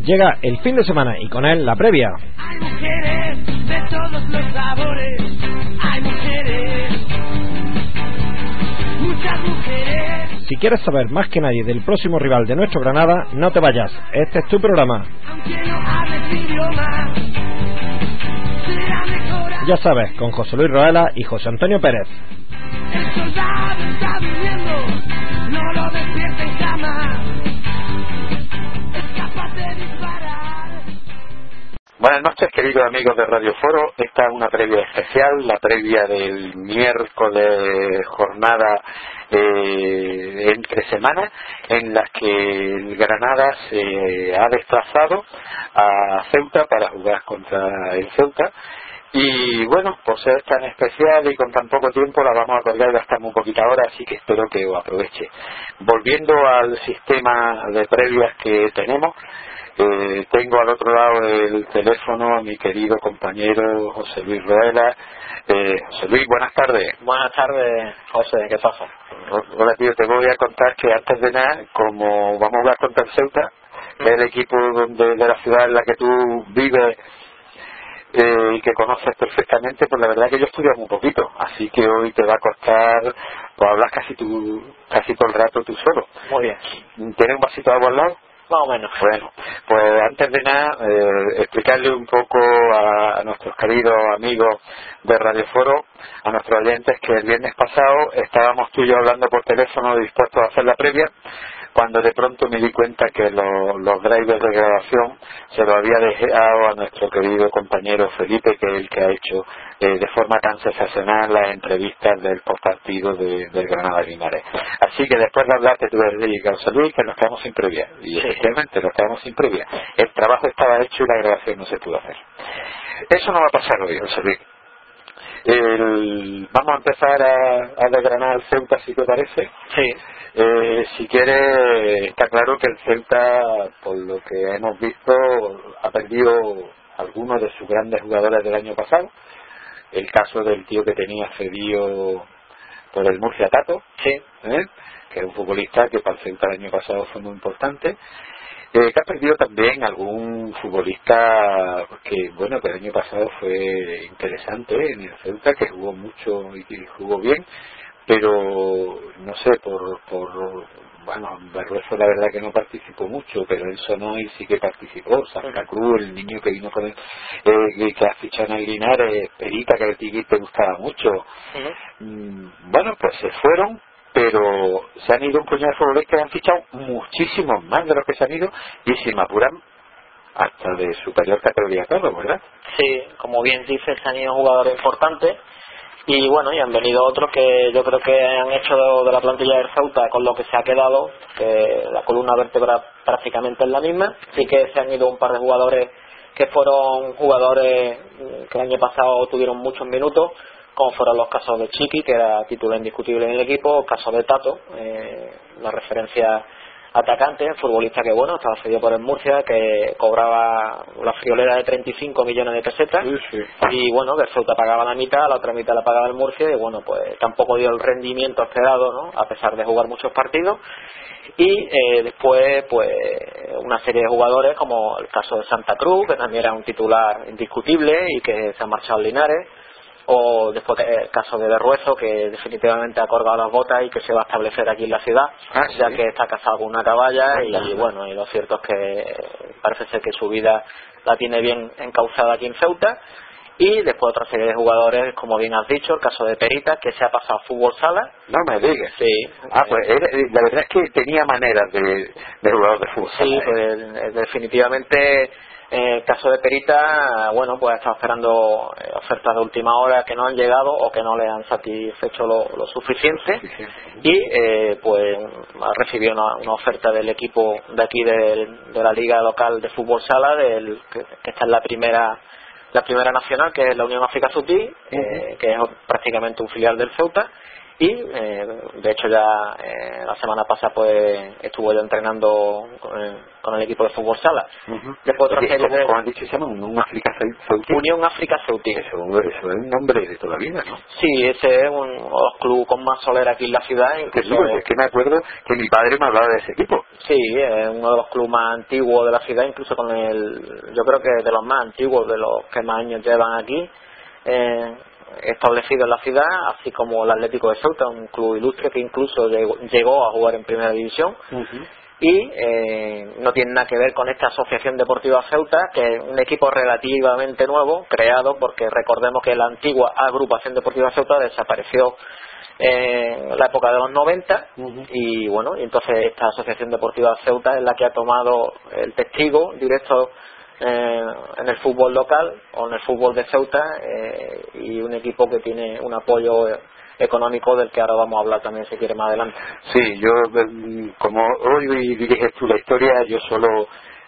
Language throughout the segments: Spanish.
Llega el fin de semana y con él la previa. Hay mujeres de todos los sabores, hay mujeres, muchas mujeres. Si quieres saber más que nadie del próximo rival de nuestro Granada, no te vayas, este es tu programa. Aunque no hables idioma, será mejor. Ya sabes, con José Luis Roela y José Antonio Pérez. El soldado está viviendo, no lo despierten jamás. Es capaz de disparar. Buenas noches, queridos amigos de Radio Foro. Esta es una previa especial, la previa del miércoles, jornada entre semanas, en la que el Granada se ha desplazado a Ceuta para jugar contra el Ceuta. Y bueno, por ser tan especial y con tan poco tiempo la vamos a colgar y gastamos un poquito ahora, así que espero que os aproveche. Volviendo al sistema de previas que tenemos, tengo al otro lado del teléfono a mi querido compañero José Luis Roela. José Luis, buenas tardes. Buenas tardes, José, ¿qué pasa? Hola, tío, te voy a contar que antes de nada, como vamos a jugar contra el Ceuta, que es el equipo de la ciudad en la que tú vives, y que conoces perfectamente, pues la verdad que yo estudio muy poquito, así que hoy te va a costar pues hablar casi todo el rato tú solo. Muy bien. ¿Tienes un vasito de agua al lado? Más o menos. Bueno, pues antes de nada, explicarle un poco a nuestros queridos amigos de Radio Foro, a nuestros oyentes, que el viernes pasado estábamos tú y yo hablando por teléfono dispuestos a hacer la previa, cuando de pronto me di cuenta que los drivers de grabación se lo había dejado a nuestro querido compañero Felipe, que es el que ha hecho de forma tan sensacional las entrevistas del postpartido del Granada Linares. Así que después de hablarte tú de José Luis, que nos quedamos sin previa, y efectivamente nos quedamos sin previa. El trabajo estaba hecho y la grabación no se pudo hacer. Eso no va a pasar hoy, José Luis. Vamos a empezar a desgranar el Ceuta, si te parece. Sí. Si quieres, está claro que el Ceuta, por lo que hemos visto, ha perdido algunos de sus grandes jugadores del año pasado. El caso del tío que tenía cedido por el Murcia, Tato, que es un futbolista que para el Ceuta el año pasado fue muy importante. Que ha perdido también algún futbolista que el año pasado fue interesante en el Ceuta, que jugó mucho y jugó bien, pero no sé, Berruezo la verdad que no participó mucho, pero en Sonoy sí que participó. Santa Cruz, el niño que vino con él, que ha fichado en el Linares, Perita, que a ti te gustaba mucho. Pues se fueron, pero se han ido un puñado de futbolistas que han fichado muchísimos más de los que se han ido, y si me apuran hasta de superior categoría todo, ¿verdad? Sí, como bien dices, se han ido jugadores importantes y bueno, y han venido otros que yo creo que han hecho de la plantilla del Ceuta con lo que se ha quedado, que la columna vertebral prácticamente es la misma. Sí que se han ido un par de jugadores que fueron jugadores que el año pasado tuvieron muchos minutos, como fueron los casos de Chiqui, que era titular indiscutible en el equipo, el caso de Tato, la referencia atacante, futbolista que estaba cedido por el Murcia, que cobraba la friolera de 35 millones de pesetas, y que el Ceuta pagaba la mitad, la otra mitad la pagaba el Murcia, y pues tampoco dio el rendimiento esperado, ¿no?, a pesar de jugar muchos partidos. Y después una serie de jugadores como el caso de Santa Cruz, que también era un titular indiscutible y que se ha marchado al Linares, o después el caso de Berruezo, que definitivamente ha colgado las botas y que se va a establecer aquí en la ciudad, ya que está casado con una caballa, y lo cierto es que parece ser que su vida la tiene bien encauzada aquí en Ceuta. Y después otra serie de jugadores, como bien has dicho, el caso de Perita, que se ha pasado a fútbol sala. No me digas. Sí. La verdad es que tenía maneras de jugador de fútbol sala. Sí, pues definitivamente. El caso de Perita, pues está esperando ofertas de última hora que no han llegado o que no le han satisfecho lo suficiente, y ha recibido una oferta del equipo de aquí de la liga local de fútbol sala, que está en la primera nacional, que es la Unión África Sutí, que es prácticamente un filial del Ceuta, y de hecho ya la semana pasada pues estuvo yo entrenando con el equipo de fútbol sala. Después otra serie de... como han dicho, se llama Unión África Ceutí. Unión África Ceutí. Eso es un nombre de toda la vida, ¿no? Sí, ese es uno de los clubes con más solera aquí en la ciudad. Incluso... es que me acuerdo que mi padre me hablaba de ese equipo. Sí, es uno de los clubes más antiguos de la ciudad, incluso con yo creo que de los más antiguos, de los que más años llevan aquí, establecido en la ciudad, así como el Atlético de Ceuta, un club ilustre que incluso llegó a jugar en primera división. Y no tiene nada que ver con esta Asociación Deportiva Ceuta, que es un equipo relativamente nuevo, creado porque recordemos que la antigua Agrupación Deportiva Ceuta desapareció en la época de los 90 y bueno, y entonces esta Asociación Deportiva Ceuta es la que ha tomado el testigo directo en el fútbol local o en el fútbol de Ceuta, y un equipo que tiene un apoyo económico del que ahora vamos a hablar también si quiere más adelante. Sí, yo como hoy diriges tú la historia, yo solo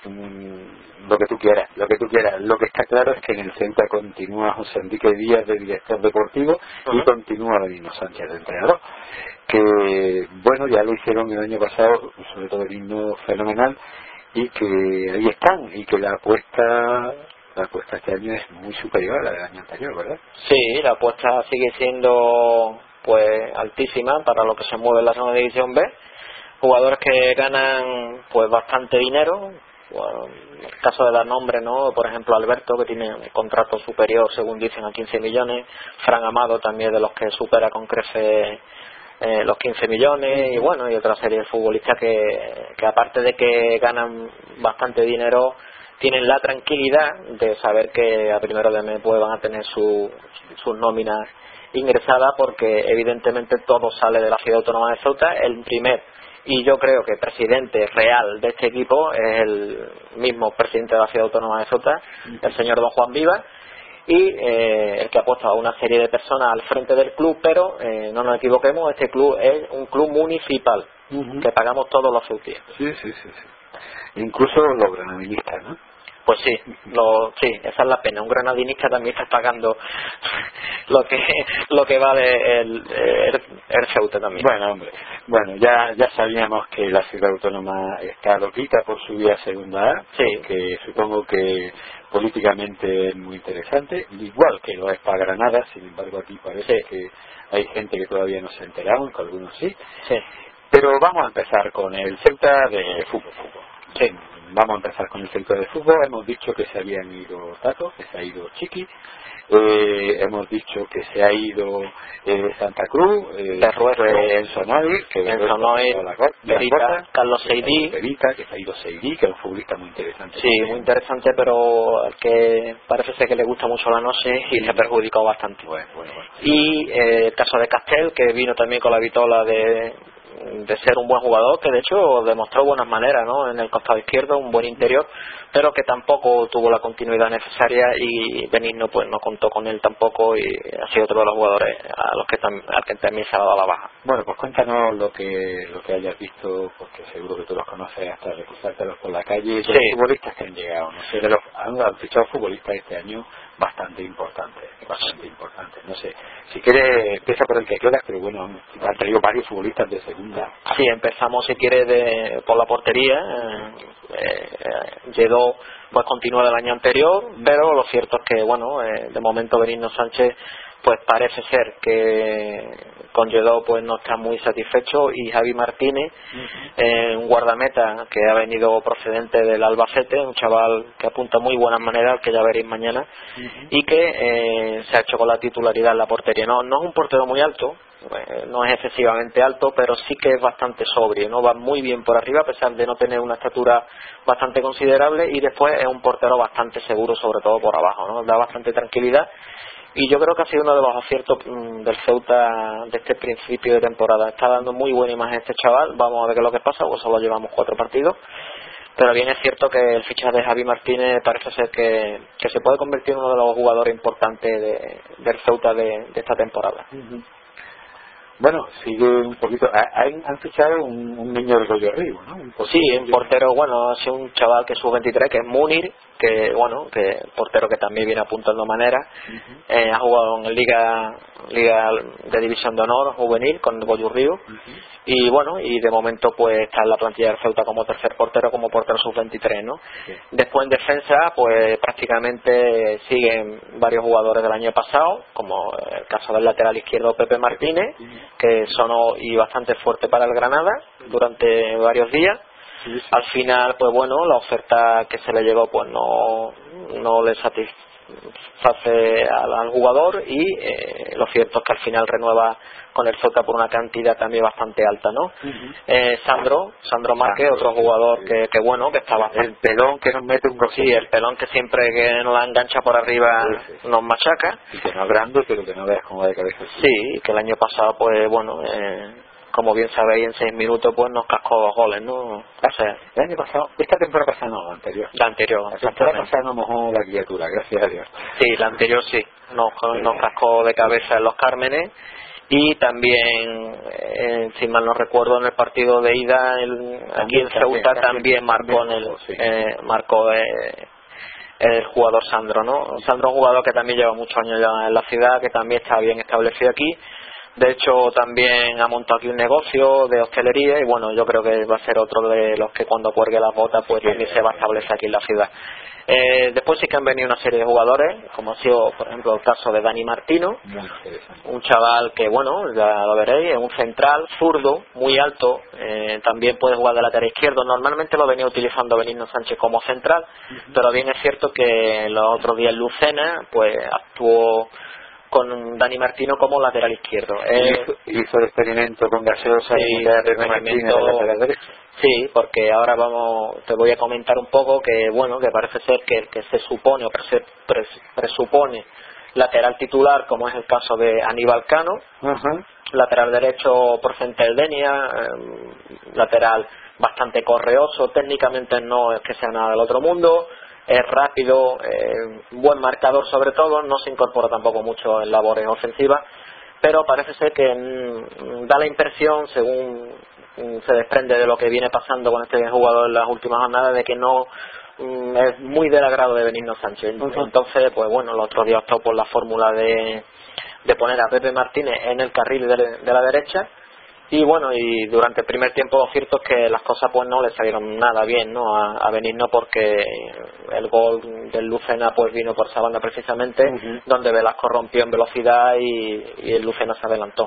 lo que tú quieras. Lo que está claro es que en el Ceuta continúa José Enrique Díaz de director deportivo y continúa Benigno Sánchez de entrenador, que bueno, ya lo hicieron el año pasado, sobre todo Benigno fenomenal, y que ahí están, y que la apuesta este año es muy superior a la del año anterior, ¿verdad? Sí, la apuesta sigue siendo pues altísima para lo que se mueve en la segunda división B. Jugadores que ganan pues bastante dinero. Bueno, en el caso de dar nombre, ¿no? Por ejemplo, Alberto, que tiene un contrato superior, según dicen, a 15 millones. Fran Amado, también de los que supera con creces los 15 millones. Y bueno, y otra serie de futbolistas que aparte de que ganan bastante dinero, tienen la tranquilidad de saber que a primero de mes pues van a tener sus nóminas ingresadas, porque evidentemente todo sale de la ciudad autónoma de Ceuta. El primer, y yo creo que presidente real de este equipo, es el mismo presidente de la ciudad autónoma de Ceuta, el señor don Juan Viva, y el que ha puesto a una serie de personas al frente del club, pero no nos equivoquemos, este club es un club municipal que pagamos todos los ceutíes. Sí. Incluso los granadinistas, ¿no? Pues sí, esa es la pena. Un granadinista también está pagando lo que vale el Ceuta también. Bueno, ya sabíamos que la ciudad autónoma está loquita por subir a segunda A, que supongo que políticamente es muy interesante, igual que lo es para Granada. Sin embargo, aquí parece que hay gente que todavía no se ha enterado, que algunos sí. Pero vamos a empezar con el Ceuta de fútbol. Vamos a empezar con el Ceuta de fútbol. Hemos dicho que se habían ido Tato, que se ha ido Chiqui, hemos dicho que se ha ido Santa Cruz, Enzo Noir, Carlos Seidí, que se ha ido Seidí, que es un futbolista muy interesante. Sí, muy interesante, pero al que parece ser que le gusta mucho la noche y le ha perjudicado bastante. Bueno. Y el caso de Castel, que vino también con la vitola de ser un buen jugador, que de hecho demostró buenas maneras, ¿no? En el costado izquierdo, un buen interior, pero que tampoco tuvo la continuidad necesaria, y Benigno pues no contó con él tampoco, y ha sido otro de los jugadores al que también se ha dado la baja. Bueno, pues cuéntanos lo que hayas visto, porque seguro que tú los conoces hasta de cruzártelos por la calle, de los futbolistas que han llegado, no sé, han fichado futbolistas este año bastante importantes. No sé, si quieres empieza por el que quieras, pero bueno, han traído varios futbolistas de segunda. Sí, empezamos si quieres por la portería. Lledó pues continúa del año anterior, pero lo cierto es que bueno, de momento Benigno Sánchez pues parece ser que con Lledó pues no está muy satisfecho, y Javi Martínez, un guardameta que ha venido procedente del Albacete, un chaval que apunta muy buenas maneras, que ya veréis mañana, y que se ha hecho con la titularidad en la portería. No es un portero muy alto, no es excesivamente alto, pero sí que es bastante sobrio, no va muy bien por arriba a pesar de no tener una estatura bastante considerable, y después es un portero bastante seguro, sobre todo por abajo, ¿no? Da bastante tranquilidad, y yo creo que ha sido uno de los aciertos del Ceuta de este principio de temporada. Está dando muy buena imagen este chaval. Vamos a ver qué es lo que pasa, pues solo llevamos 4 partidos, pero bien es cierto que el fichaje de Javi Martínez parece ser que se puede convertir en uno de los jugadores importantes del Ceuta de esta temporada. Bueno, sigue un poquito. Han fichado un niño del Rollo Río, ¿no? Sí, un portero, bueno, ha sido un chaval que es sub-23, que es Munir, que bueno, que portero que también viene apuntando manera. Ha jugado en Liga de División de Honor juvenil con Boyurrío. Y bueno, y de momento pues está en la plantilla del Ceuta como tercer portero, como portero sub-23, ¿no? Después en defensa pues prácticamente siguen varios jugadores del año pasado, como el caso del lateral izquierdo Pepe Martínez, que sonó y bastante fuerte para el Granada durante varios días. Al final pues bueno, la oferta que se le llegó pues no le satisface al jugador, y lo cierto es que al final renueva con el Ceuta por una cantidad también bastante alta, ¿no? Sandro Márquez, otro jugador que bueno, que está bastante... El pelón que nos mete un gol. Sí, el pelón que siempre que nos la engancha por arriba nos machaca. Y que no es grande, pero que no veas cómo va de cabeza. Sí, que el año pasado pues bueno, como bien sabéis, en 6 minutos pues nos cascó 2 goles, ¿no? O sea, el año pasado, esta temporada pasada no, la anterior. La temporada pasada nos mojó la criatura, gracias a Dios. Sí, la anterior sí, nos cascó de cabeza en los Cármenes. Y también, si mal no recuerdo, en el partido de ida aquí en Ceuta también marcó el jugador Sandro, ¿no? Sandro es un jugador que también lleva muchos años ya en la ciudad, que también está bien establecido aquí. De hecho, también ha montado aquí un negocio de hostelería, y bueno, yo creo que va a ser otro de los que cuando cuelgue las botas pues también se va a establecer aquí en la ciudad. Después sí que han venido una serie de jugadores, como ha sido por ejemplo el caso de Dani Martino, un chaval que bueno, ya lo veréis, es un central zurdo, muy alto, también puede jugar de lateral izquierdo. Normalmente lo venía utilizando Benigno Sánchez como central, pero bien es cierto que los otros días Lucena pues actuó con Dani Martino como lateral izquierdo. Hizo el experimento con Gaseosa y de Martínez en lateral derecho. Sí, porque ahora te voy a comentar un poco que bueno, que parece ser que el que se supone o presupone lateral titular, como es el caso de Aníbal Cano, lateral derecho Porcente Eldenia, lateral bastante correoso, técnicamente no es que sea nada del otro mundo, es rápido, buen marcador sobre todo, no se incorpora tampoco mucho en labores ofensivas, pero parece ser que da la impresión, según se desprende de lo que viene pasando con este jugador en las últimas jornadas, de que no es muy del agrado de Benigno Sánchez. Entonces pues bueno, el otro día optó por la fórmula de poner a Pepe Martínez en el carril de la derecha. Y bueno, y durante el primer tiempo lo cierto es que las cosas pues no le salieron nada bien, ¿no? A Benigno, porque el gol del Lucena pues vino por esa banda precisamente, donde Velasco rompió en velocidad y el Lucena se adelantó.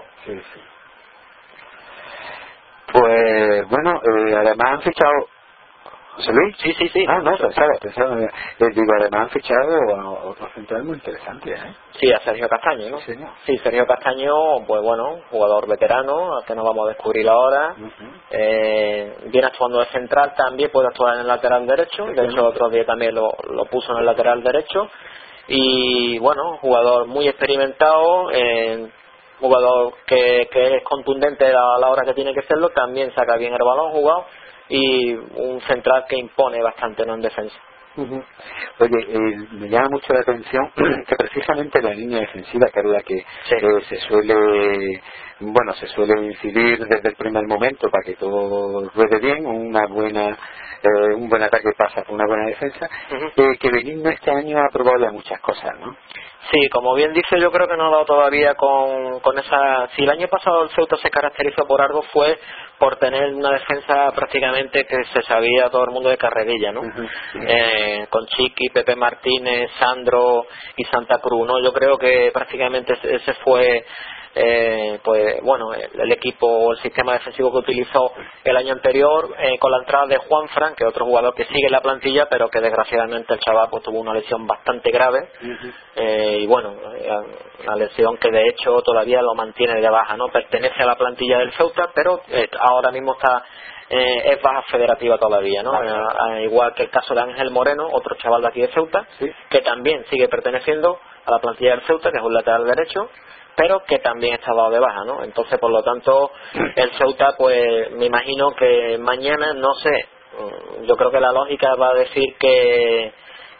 Pues bueno, además han fichado... ¿José Luis? Sí. Ah, no, pensaba. Digo, además han fichado a otro central muy interesante, ¿eh? Sí, a Sergio Castaño, ¿no? Sí, Sergio Castaño, pues bueno, jugador veterano, al que nos vamos a descubrir ahora. Viene actuando de central, también puede actuar en el lateral derecho. De hecho, otro día también lo puso en el lateral derecho. Y bueno, jugador muy experimentado, jugador que es contundente a la hora que tiene que serlo, también saca bien el balón jugado, y un central que impone bastante, ¿no?, en defensa. Oye, me llama mucho la atención que precisamente la línea defensiva, que es la que se suele incidir desde el primer momento para que todo ruede bien, un buen ataque pasa por una buena defensa, que Benigno este año ha probado ya muchas cosas, ¿no? Sí, como bien dice, yo creo que no ha dado todavía con esa... Si el año pasado el Ceuta se caracterizó por algo, fue por tener una defensa prácticamente que se sabía todo el mundo de carrerilla, ¿no? Con Chiqui, Pepe Martínez, Sandro y Santa Cruz, ¿no? Yo creo que prácticamente ese fue... pues bueno, el equipo o el sistema defensivo que utilizó el año anterior, con la entrada de Juanfran, que es otro jugador que sigue en la plantilla, pero que desgraciadamente el chaval pues tuvo una lesión bastante grave, y bueno, la lesión que de hecho todavía lo mantiene de baja, ¿no? Pertenece a la plantilla del Ceuta, pero ahora mismo está es baja federativa todavía, ¿no? Igual que el caso de Ángel Moreno, otro chaval de aquí de Ceuta, que también sigue perteneciendo a la plantilla del Ceuta, que es un lateral derecho, pero que también está dado de baja, ¿no? Entonces, por lo tanto, el Ceuta, pues me imagino que mañana, no sé, yo creo que la lógica va a decir que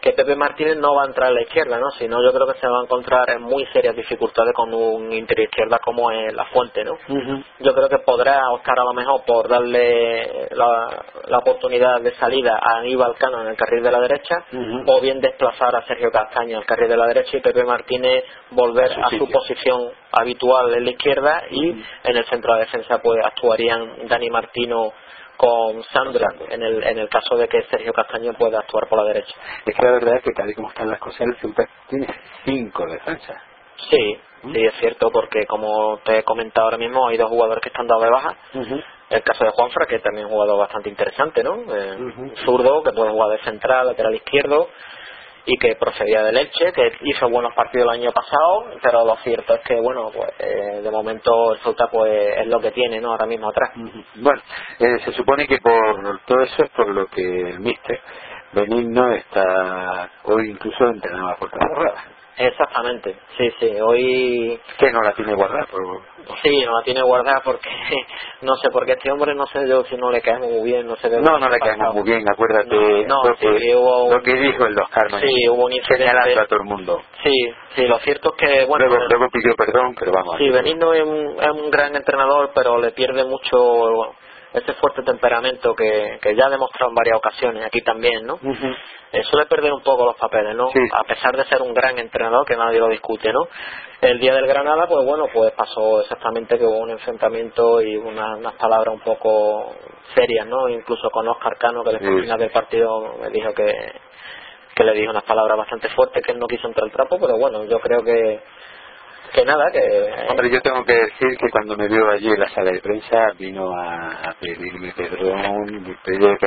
que Pepe Martínez no va a entrar a la izquierda, ¿no? Sino yo creo que se va a encontrar en muy serias dificultades con un interior izquierda como es La Fuente, ¿no? Yo creo que podrá optar a lo mejor por darle la oportunidad de salida a Aníbal Cano en el carril de la derecha, o bien desplazar a Sergio Castaño en el carril de la derecha y Pepe Martínez volver a su posición habitual en la izquierda, y en el centro de defensa pues actuarían Dani Martino con Sandra en el caso de que Sergio Castaño pueda actuar por la derecha. Es que la verdad es que tal y como están las cosas, el Ceuta tiene 5 defensas. Sí, es cierto, porque como te he comentado ahora mismo, hay 2 jugadores que están dados de baja. El caso de Juanfra, que también es un jugador bastante interesante, ¿no? Zurdo, que puede jugar de central, lateral izquierdo, y que procedía del Elche, que hizo buenos partidos el año pasado, pero lo cierto es que, bueno, pues de momento el Ceuta pues es lo que tiene, ¿no? Ahora mismo atrás. Bueno, se supone que por todo eso es por lo que el míster Benigno está hoy incluso entrenado a puerta cerrada. Exactamente, sí, hoy... Que no la tiene guardada. Sí, no la tiene guardada porque no sé, porque este hombre no sé yo si no le caemos muy bien, no sé de no le caemos muy bien, acuérdate lo que dijo el Dos Carmen. Sí, hubo un incidente señalando a todo el mundo. Sí, lo cierto es que, bueno... Luego pidió perdón, pero vamos. Sí, Benigno es un gran entrenador, pero le pierde mucho ese fuerte temperamento que ya ha demostrado en varias ocasiones, aquí también, ¿no? Suele perder un poco los papeles, ¿no? A pesar de ser un gran entrenador, que nadie lo discute, ¿no? El día del Granada, pues bueno, pues pasó exactamente que hubo un enfrentamiento y unas palabras un poco serias, ¿no? Incluso con Óscar Cano, que después al final del partido me dijo que le dijo unas palabras bastante fuertes, que él no quiso entrar al trapo, pero bueno, yo creo que nada, que... Hombre, yo tengo que decir que cuando me vio allí en la sala de prensa vino a pedirme perdón, me pidió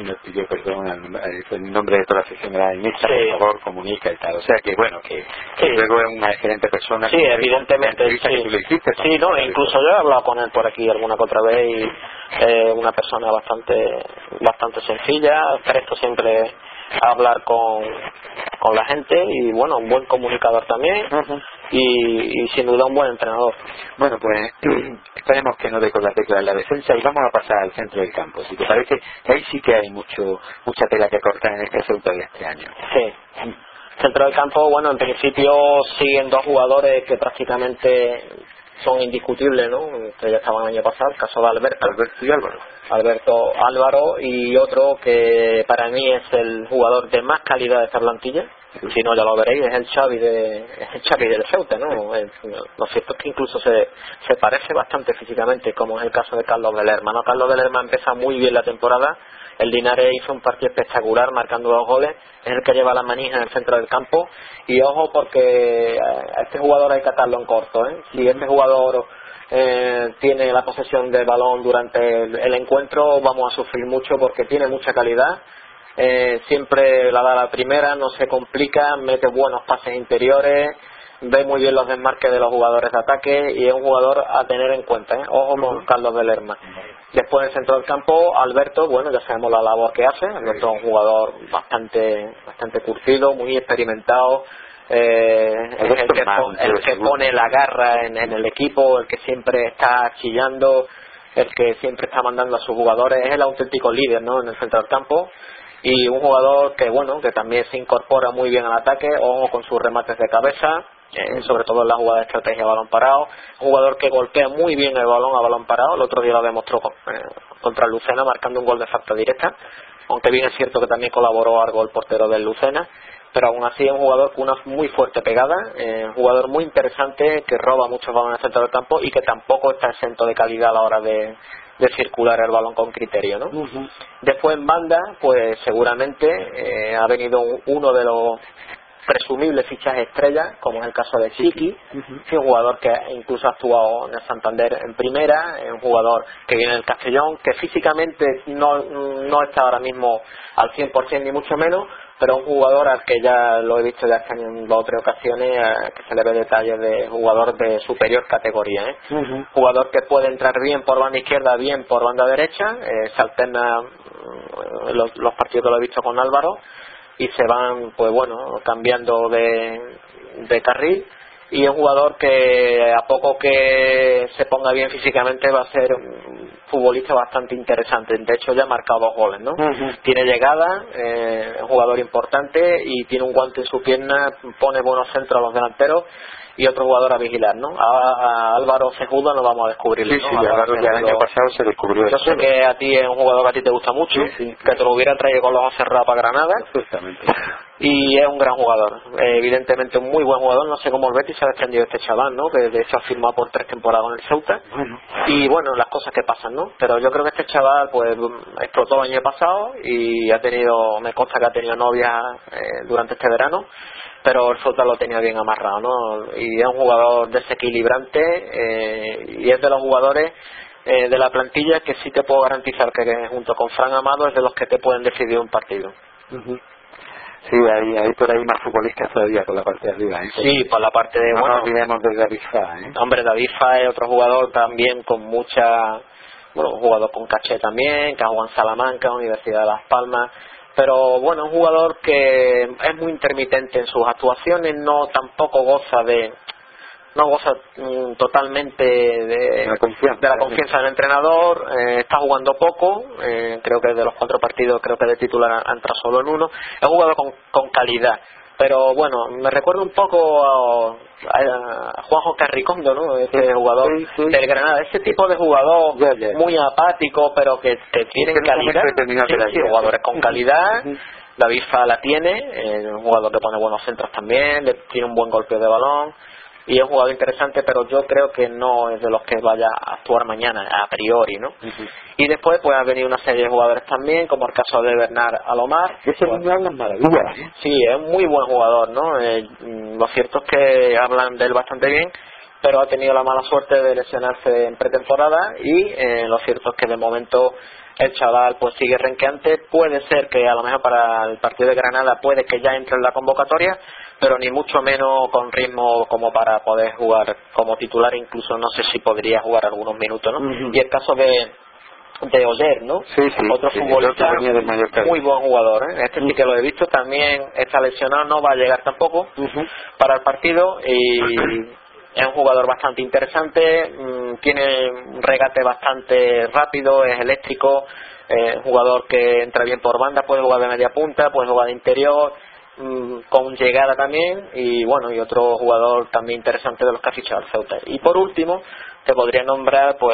perdón en nombre de toda la sección de la ministra, por favor, comunica y tal. O sea que, bueno, que luego es una excelente persona. Sí, evidentemente, que tú le hiciste, sí, no, incluso yo he hablado con él por aquí alguna que otra vez y una persona bastante sencilla, presto siempre a hablar con la gente y, bueno, un buen comunicador también. Y sin duda un buen entrenador. Bueno, pues esperemos que no dé con la tecla en la defensa y vamos a pasar al centro del campo. Si te parece, que ahí sí que hay mucha tela que cortar en este Ceuta de este año. Sí. Centro del campo, bueno, en principio siguen 2 jugadores que prácticamente son indiscutibles, ¿no? Que ya estaban el año pasado, el caso de Alberto y Álvaro. Alberto Álvaro, y otro que para mí es el jugador de más calidad de esta plantilla. Si no, ya lo veréis, es el Xavi del Ceuta, ¿no? Lo cierto es que incluso se parece bastante físicamente, como es el caso de Carlos de Lerma, ¿no? Carlos de Lerma empieza muy bien la temporada, el Linares hizo un partido espectacular marcando 2 goles, es el que lleva la manija en el centro del campo, y ojo porque a este jugador hay que atarlo en corto, ¿eh? Si este jugador tiene la posesión del balón durante el encuentro, vamos a sufrir mucho porque tiene mucha calidad. Siempre la da la primera, no se complica, mete buenos pases interiores, ve muy bien los desmarques de los jugadores de ataque y es un jugador a tener en cuenta, ¿eh? Ojo con Carlos de Lerma. Después en el centro del campo, Alberto, bueno, ya sabemos la labor que hace. Alberto es un jugador bastante curtido, muy experimentado, es el que pone la garra en el equipo, el que siempre está chillando, el que siempre está mandando a sus jugadores, es el auténtico líder, ¿no? En el centro del campo. Y un jugador que, bueno, que también se incorpora muy bien al ataque, ojo con sus remates de cabeza, sobre todo en la jugada de estrategia a balón parado. Un jugador que golpea muy bien el balón a balón parado, el otro día lo demostró contra el Lucena marcando un gol de falta directa, aunque bien es cierto que también colaboró algo el portero del Lucena, pero aún así es un jugador con una muy fuerte pegada, un jugador muy interesante que roba muchos balones en el centro del campo y que tampoco está exento de calidad a la hora de circular el balón con criterio, ¿no? Después en banda, pues seguramente ha venido uno de los presumibles fichajes estrellas, como es el caso de Chiqui, un jugador que incluso ha actuado en el Santander en primera, es un jugador que viene del Castellón, que físicamente no está ahora mismo al 100% ni mucho menos, pero un jugador al que ya lo he visto ya este año en 2 o 3 ocasiones, que se le ve detalles de jugador de superior categoría, ¿eh? Jugador que puede entrar bien por banda izquierda, bien por banda derecha, se alterna los partidos que lo he visto con Álvaro y se van, pues bueno, cambiando de carril, y es un jugador que a poco que se ponga bien físicamente va a ser futbolista bastante interesante. De hecho, ya ha marcado 2 goles, ¿no? Tiene llegada, es un jugador importante y tiene un guante en su pierna, pone buenos centros a los delanteros y otro jugador a vigilar, ¿no? A Álvaro Cejudo no vamos a descubrirlo, sí, ¿no? Sí, Álvaro ya el año pasado se descubrió. Yo sé que a ti es un jugador que a ti te gusta mucho, que te lo hubiera traído con los ojos cerrados para Granada. Justamente. Y es un gran jugador, evidentemente un muy buen jugador. No sé cómo el Betis se ha desprendido de este chaval, ¿no? Que de hecho ha firmado por 3 temporadas con el Ceuta. Y bueno, las cosas que pasan, ¿no? Pero yo creo que este chaval pues explotó el año pasado y ha tenido, me consta que ha tenido novia durante este verano, pero el Ceuta lo tenía bien amarrado, ¿no? Y es un jugador desequilibrante y es de los jugadores de la plantilla que sí te puedo garantizar que junto con Fran Amado es de los que te pueden decidir un partido. Sí, hay por ahí más futbolistas todavía por la parte de arriba. Sí, por la parte de... No bueno, nos olvidemos de David Fa, Hombre, David Fa es otro jugador también con mucha... Bueno, un jugador con caché también, que ha jugado en Salamanca, Universidad de Las Palmas. Pero bueno, un jugador que es muy intermitente en sus actuaciones, no tampoco goza totalmente de la confianza del entrenador, está jugando poco, creo que de los 4 partidos creo que de titular ha entrado solo en 1, es un jugador con calidad, pero bueno, me recuerda un poco a Juanjo Carricondo, ¿no? Ese jugador del Granada, ese tipo de jugador muy apático pero que tiene calidad, jugadores con calidad. David Fa la tiene, un jugador que pone buenos centros también, tiene un buen golpeo de balón y es un jugador interesante, pero yo creo que no es de los que vaya a actuar mañana a priori, ¿no? Y después pues ha venido una serie de jugadores también, como el caso de Bernard Alomar. Ese niño habla maravillas. Sí, es un muy buen jugador, ¿no? Lo cierto es que hablan de él bastante bien, pero ha tenido la mala suerte de lesionarse en pretemporada y lo cierto es que de momento el chaval pues sigue renqueante. Puede ser que a lo mejor para el partido de Granada puede que ya entre en la convocatoria, pero ni mucho menos con ritmo como para poder jugar como titular, incluso no sé si podría jugar algunos minutos, ¿no? Y el caso de Oller, ¿no? Otro futbolista muy buen jugador, este sí que lo he visto, también está lesionado, no va a llegar tampoco para el partido y es un jugador bastante interesante, tiene un regate bastante rápido, es eléctrico, un jugador que entra bien por banda, puede jugar de media punta, puede jugar de interior, con llegada también, y bueno, y otro jugador también interesante de los que ha fichado el Ceuta. Y por último te podría nombrar pues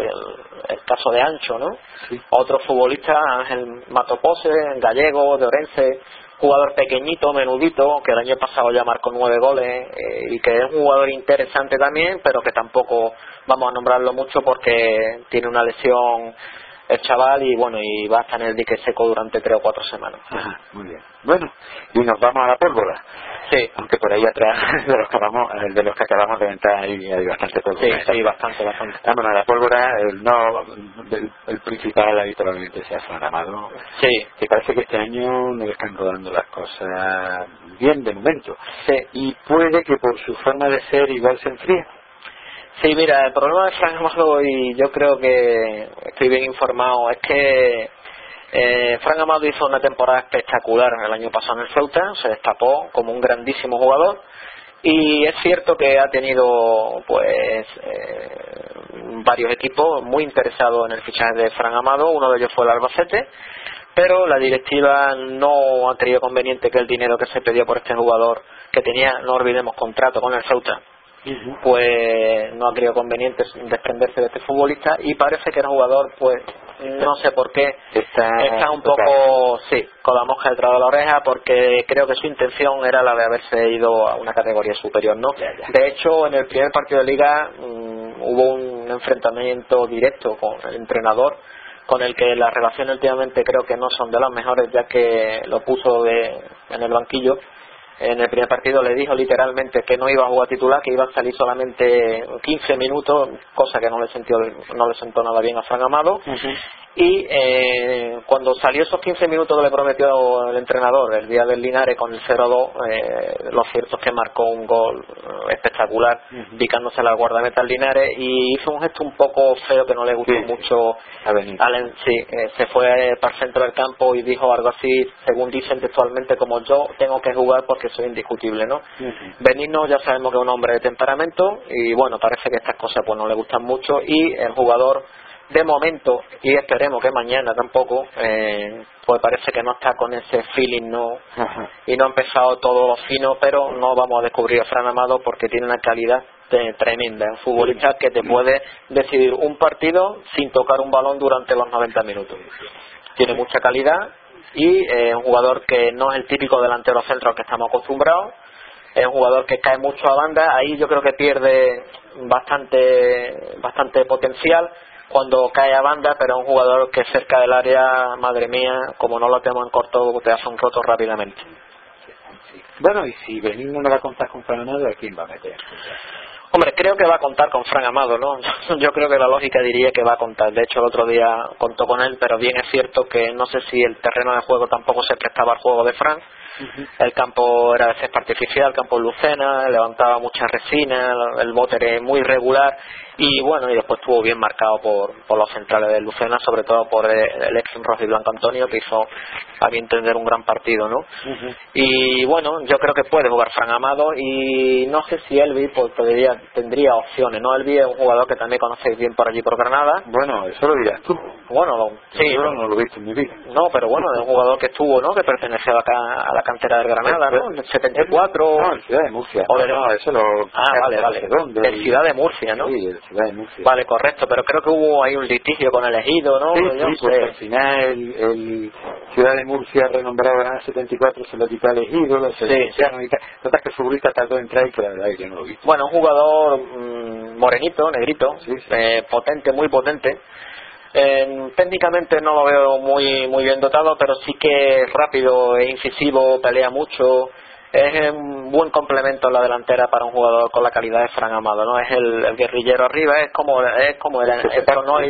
el caso de Ancho, ¿no? Otro futbolista, Ángel Matopose, gallego, de Orense, jugador pequeñito, menudito, que el año pasado ya marcó 9 goles y que es un jugador interesante también, pero que tampoco vamos a nombrarlo mucho porque tiene una lesión el chaval y bueno, y va a estar en el dique seco durante 3 o 4 semanas. Muy bien. Bueno, y nos vamos a la pólvora. Sí. Aunque por ahí atrás de los que acabamos de entrar hay bastante pólvora. Sí, bastante. Vámonos a la pólvora. El principal habitualmente se ha Amado. Sí. Que parece que este año no le están rodando las cosas bien de momento. Sí. Y puede que por su forma de ser igual se enfríe. Sí, mira, el problema de Fran Amado, y yo creo que estoy bien informado, es que Fran Amado hizo una temporada espectacular el año pasado en el Ceuta, se destapó como un grandísimo jugador y es cierto que ha tenido pues varios equipos muy interesados en el fichaje de Fran Amado, uno de ellos fue el Albacete, pero la directiva no ha creído conveniente que el dinero que se pidió por este jugador, que tenía, no olvidemos, contrato con el Ceuta, pues no ha creído conveniente desprenderse de este futbolista y parece que el jugador pues no sé por qué está un poco con la mosca detrás de la oreja, porque creo que su intención era la de haberse ido a una categoría superior, ¿no? De hecho, en el primer partido de liga hubo un enfrentamiento directo con el entrenador, con el que las relaciones últimamente creo que no son de las mejores, ya que lo puso en el banquillo. En el primer partido le dijo literalmente que no iba a jugar titular, que iba a salir solamente 15 minutos, cosa que no le sentó nada bien a Fran Amado. Y cuando salió esos 15 minutos que le prometió el entrenador el día del Linares con el 0-2, lo cierto es que marcó un gol espectacular, picándose la guardameta al Linares, y hizo un gesto un poco feo que no le gustó mucho. Se fue para el centro del campo y dijo algo así, según dicen textualmente, como yo tengo que jugar porque soy indiscutible, ¿no? Benigno ya sabemos que es un hombre de temperamento y bueno, parece que estas cosas pues no le gustan mucho y el jugador de momento, y esperemos que mañana tampoco, pues parece que no está con ese feeling, no, y no ha empezado todo lo fino, pero no vamos a descubrir a Fran Amado porque tiene una calidad tremenda, un futbolista que te puede decidir un partido sin tocar un balón durante los 90 minutos. Tiene mucha calidad y es un jugador que no es el típico delantero centro al que estamos acostumbrados. Es un jugador que cae mucho a banda, ahí yo creo que pierde bastante potencial cuando cae a banda, pero es un jugador que cerca del área, madre mía, como no lo tenemos en corto, te hace un roto rápidamente. Bueno, y si Benigno no va a contar con Fran Amado, ¿a quién va a meter? Hombre, creo que va a contar con Fran Amado, ¿no? Yo creo que la lógica diría que va a contar. De hecho, el otro día contó con él, pero bien es cierto que no sé si el terreno de juego tampoco se prestaba al juego de Fran. El campo era de césped artificial, campo en Lucena, levantaba mucha resina, el bote era muy irregular y bueno, y después estuvo bien marcado por los centrales de Lucena, sobre todo por el ex rojo y blanco Antonio, que hizo a mi entender un gran partido, ¿no? Y bueno, yo creo que puede jugar Fran Amado y no sé si Elvi pues tendría opciones, ¿no? Elvi es un jugador que también conocéis bien por allí por Granada. Bueno, eso lo dirás tú. Bueno, sí. Yo no lo he visto en mi vida. No, pero bueno, es un jugador que estuvo, ¿no? Que pertenece a la cantera del Granada, ¿no? En el 74. No, en Ciudad de Murcia. No, eso lo... Vale. En Ciudad de Murcia, ¿no? Sí, en Ciudad de Murcia. Vale, correcto, pero creo que hubo ahí un litigio con el Ejido, ¿no? Sí, porque al final el Ciudad de Murcia renombrado en el 74 se lo quitó al Ejido, los sevillano y tal. Total que el futbolista tardó en entrar y que la verdad es que no lo vi. Bueno, un jugador morenito, negrito, potente, muy potente. Técnicamente no lo veo muy bien dotado, pero sí que es rápido, es incisivo, pelea mucho. Es un buen complemento en la delantera para un jugador con la calidad de Fran Amado, ¿no? Es el guerrillero arriba, es como el Tonoy.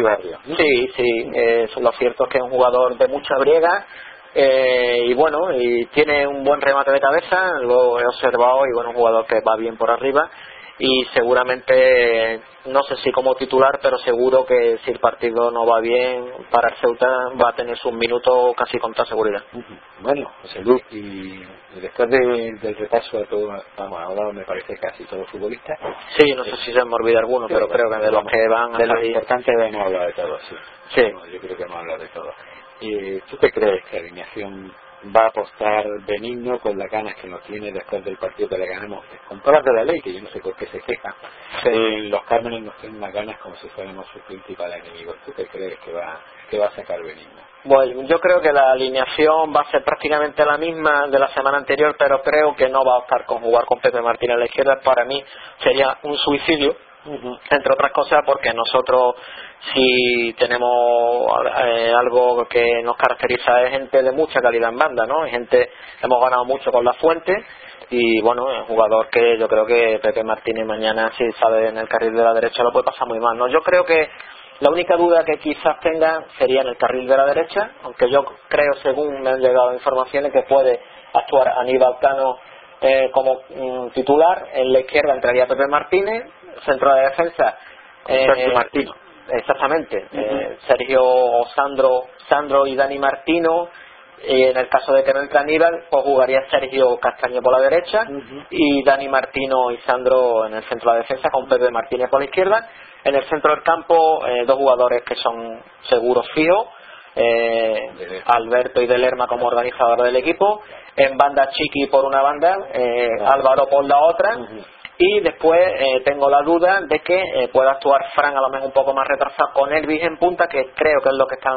Sí, lo cierto es que es un jugador de mucha briega y bueno, y tiene un buen remate de cabeza, lo he observado y bueno, un jugador que va bien por arriba. Y seguramente, no sé si como titular, pero seguro que si el partido no va bien para el Ceuta va a tener sus minutos casi con toda seguridad. Bueno, José Luis, y después del repaso de todo, vamos, ahora me parece casi todos futbolistas. Sí, no sé si se me olvida alguno, pero creo que de los que van de lo importante debemos hablar de todo, sí. Bueno, yo creo que vamos a hablar de todo. ¿Tú qué crees que la alineación va a apostar Benigno con las ganas que nos tiene después del partido que le ganamos con todas de la ley, que yo no sé por qué se queja? Los Cármenes nos tienen unas ganas como si fuéramos sus principales enemigos. ¿Tú qué crees que va a sacar Benigno? Bueno, yo creo que la alineación va a ser prácticamente la misma de la semana anterior, pero creo que no va a optar con jugar con Pepe Martínez a la izquierda. Para mí sería un suicidio, entre otras cosas porque nosotros si tenemos algo que nos caracteriza es gente de mucha calidad en banda, ¿no? Hemos ganado mucho con La Fuente y bueno, es un jugador que yo creo que Pepe Martínez mañana si sale en el carril de la derecha lo puede pasar muy mal, ¿no? Yo creo que la única duda que quizás tenga sería en el carril de la derecha, aunque yo creo, según me han llegado informaciones, que puede actuar Aníbal Cano como titular. En la izquierda entraría Pepe Martínez, centro de defensa Sergio Martino. Exactamente, Sergio o Sandro y Dani Martino. Y en el caso de que no entre Aníbal, pues jugaría Sergio Castaño por la derecha y Dani Martino y Sandro en el centro de la defensa con Pepe Martínez por la izquierda. En el centro del campo, dos jugadores que son seguros fijos, Alberto y De Lerma como organizador del equipo. En banda Chiqui por una banda, Álvaro por la otra. Y después tengo la duda de que pueda actuar Fran a lo mejor un poco más retrasado con Elvis en punta, que creo que es lo que están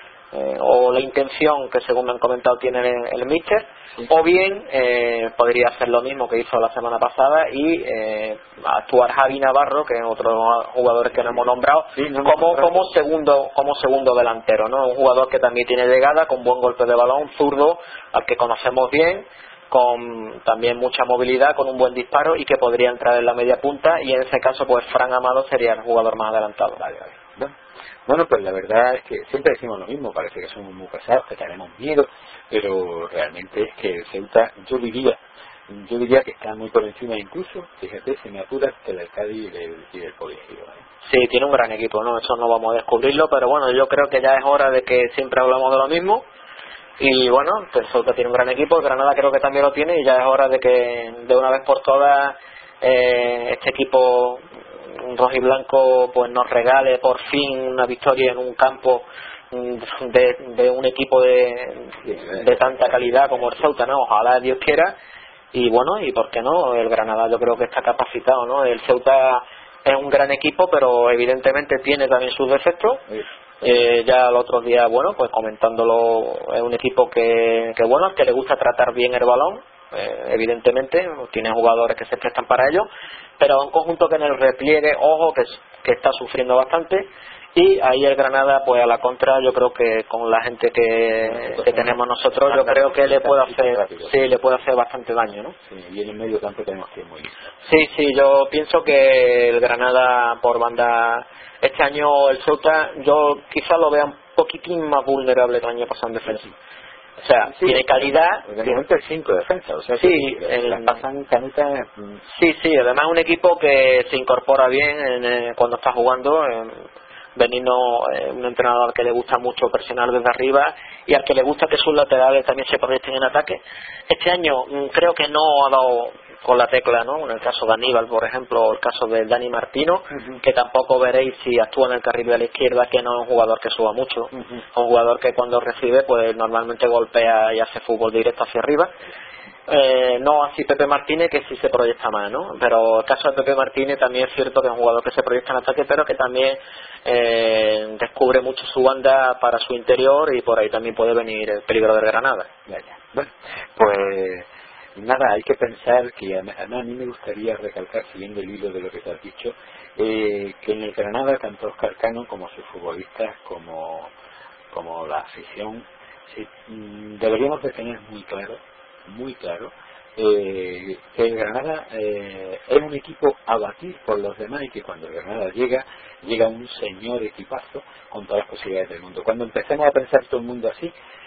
o la intención que según me han comentado tiene el míster, o bien podría hacer lo mismo que hizo la semana pasada y actuar Javi Navarro, que es otro jugador que no hemos nombrado, como segundo delantero, ¿no? Un jugador que también tiene llegada, con buen golpe de balón, zurdo, al que conocemos bien, con también mucha movilidad, con un buen disparo y que podría entrar en la media punta, y en ese caso pues Fran Amado sería el jugador más adelantado. Bueno, pues la verdad es que siempre decimos lo mismo, parece que somos muy pesados, que tenemos miedo, pero realmente es que el Ceuta, yo diría que está muy por encima, incluso, fíjate, si me apuras, del Cádiz y del Poliegiro. Sí, tiene un gran equipo, ¿no? Eso no vamos a descubrirlo, pero bueno, yo creo que ya es hora de que siempre hablamos de lo mismo. Y bueno, el Ceuta tiene un gran equipo, el Granada creo que también lo tiene, y ya es hora de que de una vez por todas este equipo rojiblanco pues nos regale por fin una victoria en un campo de un equipo de tanta calidad como el Ceuta, ¿no? Ojalá Dios quiera. Y bueno, y por qué no, el Granada yo creo que está capacitado, ¿no? El Ceuta es un gran equipo, pero evidentemente tiene también sus defectos. Ya el otro día, bueno, pues comentándolo, es un equipo que bueno, que le gusta tratar bien el balón, evidentemente, tiene jugadores que se prestan para ello, pero un conjunto que en el repliegue, ojo, que está sufriendo bastante. Y ahí el Granada, pues a la contra, yo creo que con la gente que tenemos nosotros, yo creo que le puede hacer bastante daño, ¿no? Sí, y en el medio campo tenemos que ir muy bien. Sí, yo pienso que el Granada por banda, este año el Ceuta, yo quizás lo vea un poquitín más vulnerable que el año pasado en defensa. O sea, tiene calidad. Obviamente 5 defensas, o sea, sí, pasan canitas. Sí, además un equipo que se incorpora bien cuando está jugando. Benigno, un entrenador que le gusta mucho presionar desde arriba y al que le gusta que sus laterales también se proyecten en ataque. Este año creo que no ha dado con la tecla, ¿no? En el caso de Aníbal, por ejemplo, o el caso de Dani Martino, que tampoco veréis si actúa en el carril de la izquierda, que no es un jugador que suba mucho, es un jugador que cuando recibe pues normalmente golpea y hace fútbol directo hacia arriba. No así Pepe Martínez, que sí se proyecta más, ¿no? Pero el caso de Pepe Martínez también es cierto que es un jugador que se proyecta en ataque, pero que también descubre mucho su banda para su interior, y por ahí también puede venir el peligro de Granada. Bueno, pues nada, hay que pensar que a mí me gustaría recalcar, siguiendo el hilo de lo que te has dicho, que en el Granada tanto Óscar Cano como sus futbolistas como la afición deberíamos de tener muy claro que el Granada es un equipo a batir por los demás, y que cuando el Granada llega un señor equipazo con todas las posibilidades del mundo. Cuando empecemos a pensar todo el mundo así,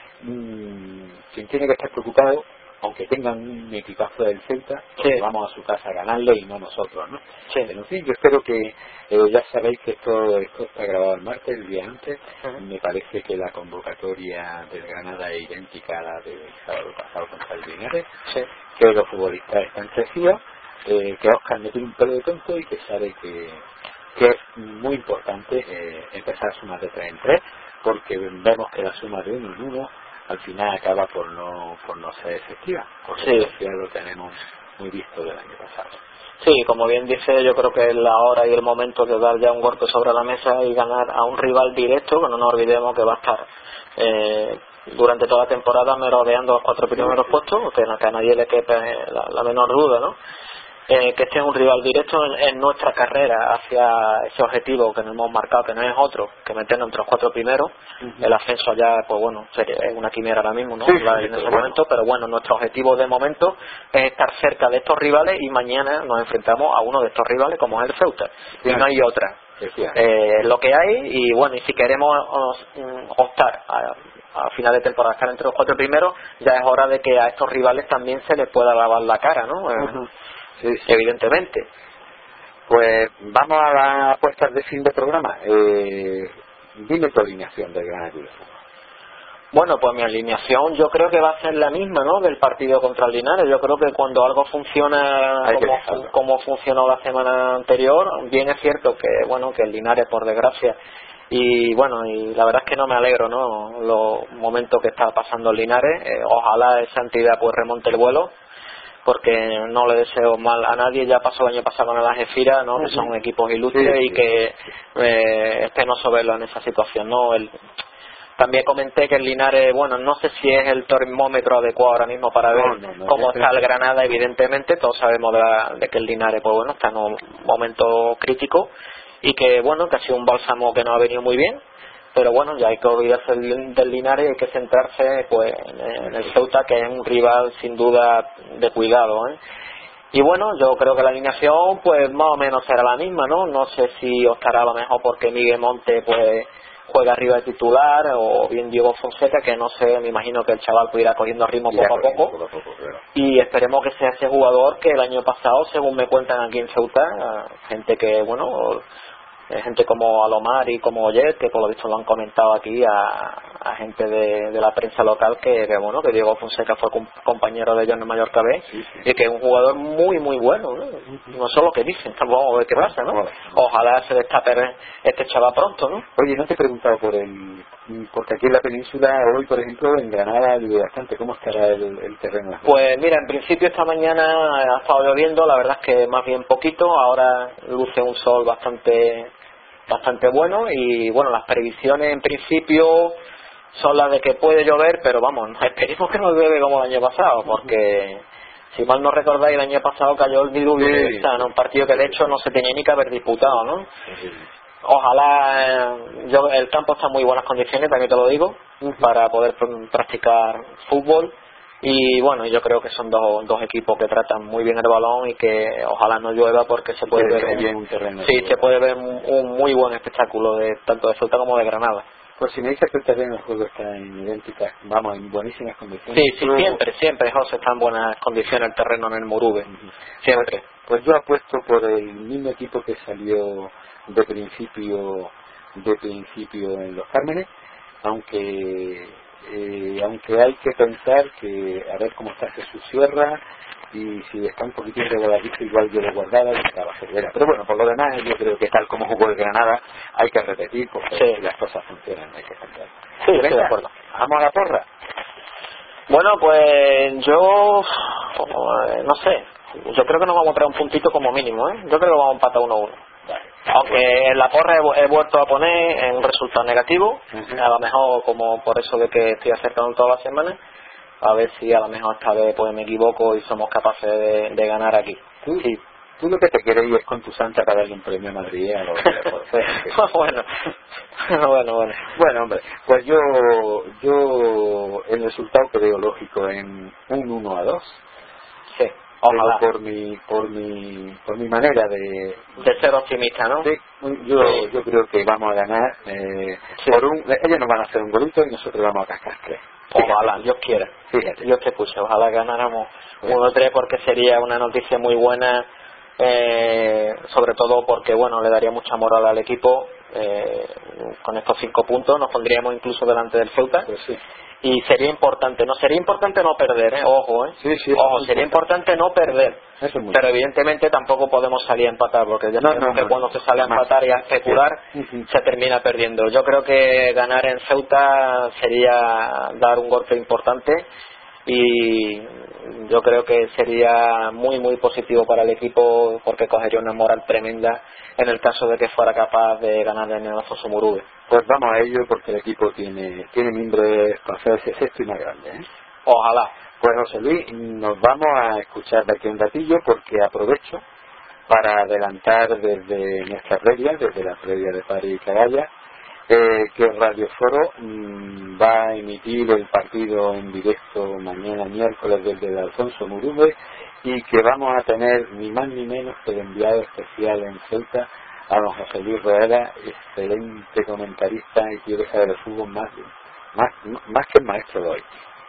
quien tiene que estar preocupado, aunque tengan un equipazo del Celta, porque vamos a su casa a ganarle y no nosotros, ¿no? Pero en fin, yo espero que ya sabéis que esto está grabado el martes, el día antes. Me parece que la convocatoria del Granada es idéntica a la del sábado pasado contra el Linares, que los futbolistas están crecidos, que Óscar no tiene un pelo de tonto y que sabe que es muy importante empezar a sumar de 3 en 3, porque vemos que la suma de 1 en 1 al final acaba por no ser efectiva, porque ya lo tenemos muy visto del año pasado. Sí, como bien dice, yo creo que es la hora y el momento de dar ya un golpe sobre la mesa y ganar a un rival directo, que no nos olvidemos que va a estar durante toda la temporada merodeando los 4 primeros puestos, que a nadie le quepa la menor duda, ¿no? Que este es un rival directo en nuestra carrera hacia ese objetivo que nos hemos marcado, que no es otro que meternos entre los 4 primeros. El ascenso allá, pues bueno, es una quimera ahora mismo, ¿no? En ese momento, pero bueno, nuestro objetivo de momento es estar cerca de estos rivales, y mañana nos enfrentamos a uno de estos rivales como es el Ceuta, y no hay otra. Lo que hay, y bueno, y si queremos optar a final de temporada estar entre los 4 primeros, ya es hora de que a estos rivales también se les pueda lavar la cara, ¿no? Evidentemente. Pues vamos a las apuestas de fin de programa. Dime tu alineación del Granada. Bueno, pues mi alineación yo creo que va a ser la misma, ¿no? Del partido contra el Linares. Yo creo que cuando algo funciona como funcionó la semana anterior, bien es cierto que bueno, que el Linares, por desgracia, y bueno, y la verdad es que no me alegro, ¿no? Los momentos que está pasando el Linares. Ojalá esa entidad pues remonte el vuelo, porque no le deseo mal a nadie. Ya pasó el año pasado con el Algeciras, ¿no? Que son equipos ilustres, y que es penoso verlo en esa situación, ¿no? También comenté que el Linares, bueno, no sé si es el termómetro adecuado ahora mismo para ver cómo está el Granada. Evidentemente todos sabemos de que el Linares, pues bueno, está en un momento crítico, y que bueno, que ha sido un bálsamo que no ha venido muy bien. Pero bueno, ya hay que olvidarse del Linares y hay que centrarse pues en el Ceuta, que es un rival sin duda de cuidado, Y bueno, yo creo que la alineación pues más o menos será la misma, ¿no? No sé si optará a lo mejor porque Miguel Monte pues juega arriba de titular, o bien Diego Fonseca, que no sé, me imagino que el chaval pues irá cogiendo ritmo poco a poco. Y esperemos que sea ese jugador que el año pasado, según me cuentan aquí en Ceuta, gente que bueno, gente como Alomar y como Oyer, que por lo visto lo han comentado aquí a gente de la prensa local, que bueno, que Diego Fonseca fue compañero de ellos en el Mallorca B, y que es un jugador muy muy bueno, no sé lo que dicen, vamos a ver qué pasa, ¿no? Ojalá se destape este chaval pronto, ¿no? Oye, no te he preguntado porque aquí en la península hoy, por ejemplo, en Granada llueve bastante. ¿Cómo estará el terreno? Pues mira, en principio esta mañana ha estado lloviendo, la verdad es que más bien poquito, ahora luce un sol bastante bueno, y bueno, las previsiones en principio son las de que puede llover, pero vamos, esperemos que no llueve como el año pasado, porque si mal no recordáis, el año pasado cayó el diluvio en un partido que de hecho no se tenía ni que haber disputado, ¿no? Ojalá, el campo está en muy buenas condiciones, también te lo digo, para poder practicar fútbol. Y bueno, yo creo que son dos equipos que tratan muy bien el balón, y que ojalá no llueva, porque se puede ver un muy buen espectáculo tanto de Ceuta como de Granada. Pues si me dices que el terreno del juego está en idénticas, vamos, en buenísimas condiciones. Sí, siempre, José, está en buenas condiciones el terreno en el Murube, siempre. Pues yo apuesto por el mismo equipo que salió de principio en Los Cármenes, aunque hay que pensar que a ver cómo está Jesús Sierra, y si está un poquito irregularito, igual yo lo guardaba y estaba Cervera. Pero bueno, por lo demás yo creo que tal como jugó el Granada hay que repetir, porque si las cosas funcionan hay que cambiar. Sí, estoy de acuerdo. Vamos a la porra. Bueno, pues yo no sé, yo creo que nos vamos a traer un puntito como mínimo, ¿eh? Yo creo que vamos a empatar 1-1. Aunque en la porra he vuelto a poner en un resultado negativo, a lo mejor como por eso de que estoy acercando todas las semanas, a ver si a lo mejor esta vez pues me equivoco y somos capaces de ganar aquí. Tú lo que te quieres ir es con tu santa para darle un premio a Madrid a los Bueno, hombre, pues yo el resultado que veo lógico en un 1-2. Sí. Ojalá. Por mi manera de ser optimista, ¿no? Sí, yo creo que vamos a ganar. Ellos nos van a hacer un golito y nosotros vamos a cascar 3. Ojalá, Dios quiera. Fíjate. Dios te escuche. Ojalá ganáramos 1-3, porque sería una noticia muy buena, sobre todo porque bueno, le daría mucha moral al equipo. Con estos 5 puntos nos pondríamos incluso delante del Ceuta. Pues sí. Y sería importante no perder, ojo, sería importante no perder, pero evidentemente tampoco podemos salir a empatar, porque ya sabemos que cuando se sale a empatar y a especular se termina perdiendo. Yo creo que ganar en Ceuta sería dar un golpe importante, y yo creo que sería muy muy positivo para el equipo, porque cogería una moral tremenda en el caso de que fuera capaz de ganar en el Alfonso Murube. Pues vamos a ello, porque el equipo tiene mimbres para hacerse sexto y más grande, ¿eh? Ojalá. Pues José Luis, nos vamos a escuchar de aquí un ratillo, porque aprovecho para adelantar desde nuestra previa, desde la previa de París y Caraya, que Radio Foro va a emitir el partido en directo mañana miércoles desde el Alfonso Murube, y que vamos a tener ni más ni menos que el enviado especial en Ceuta, a don José Luis Rueda, excelente comentarista y tío que sabe de fútbol más que el maestro de hoy.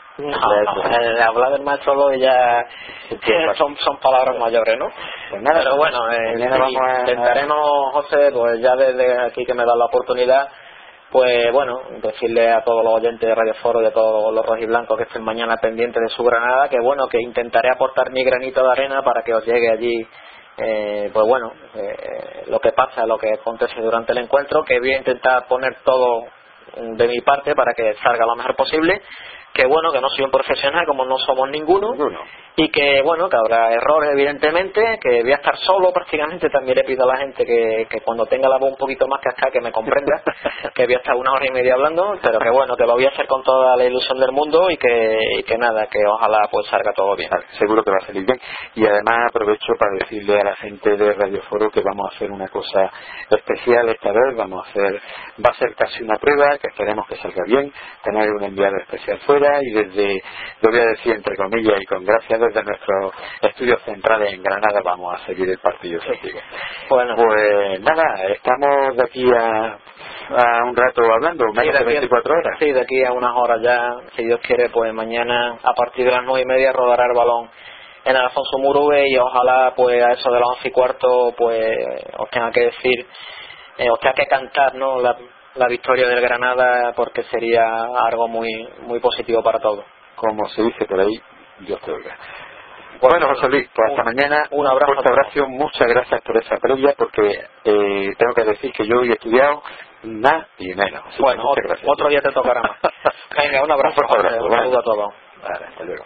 Hablar del maestro de hoy ya son palabras mayores, ¿no? Pues nada, pero bueno, intentaremos, José, pues ya desde aquí que me da la oportunidad, pues bueno, decirle a todos los oyentes de Radio Foro y a todos los rojiblancos que estén mañana pendientes de su Granada, que bueno, que intentaré aportar mi granito de arena para que os llegue allí pues bueno, lo que pasa, lo que acontece durante el encuentro, que voy a intentar poner todo de mi parte para que salga lo mejor posible, que bueno, que no soy un profesional como no somos ninguno. Y que bueno, que habrá errores evidentemente, que voy a estar solo prácticamente. También le pido a la gente que cuando tenga la voz un poquito más cascada que me comprenda, que voy a estar 1 hora y media hablando, pero que bueno, que lo voy a hacer con toda la ilusión del mundo, y que nada, que ojalá pues salga todo bien. Seguro que va a salir bien. Y además aprovecho para decirle a la gente de Radio Foro que vamos a hacer una cosa especial esta vez. Va a ser casi una prueba, que esperemos que salga bien, tener un enviado especial fuera, y desde, lo voy a decir entre comillas y con gracia, desde nuestros estudios centrales en Granada vamos a seguir el partido contigo. Bueno, pues nada, estamos de aquí a un rato hablando, menos de 24 horas. Sí, de aquí a unas horas ya, si Dios quiere, pues mañana a partir de las 9:30 rodará el balón en el Alfonso Murube, y ojalá pues a eso de las 11:15 pues os tenga que decir os tenga que cantar, ¿no?, la victoria del Granada, porque sería algo muy muy positivo para todos. Como se dice por ahí, Dios te oiga. Bueno, José Luis, pues hasta mañana. Un abrazo. Un fuerte abrazo, muchas gracias por esa previa, porque tengo que decir que yo he estudiado nada y menos. Bueno, otro día te tocará más. Venga, un abrazo. Un saludo a todos. Vale, hasta luego.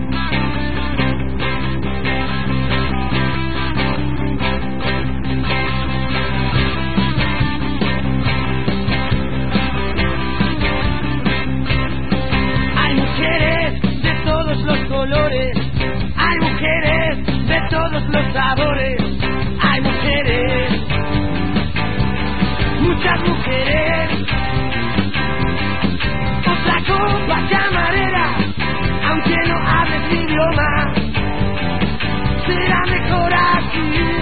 Hay mujeres de todos los colores, hay mujeres de todos los sabores, hay mujeres, muchas mujeres. Otra copa camarera, aunque no hables mi idioma, será mejor así.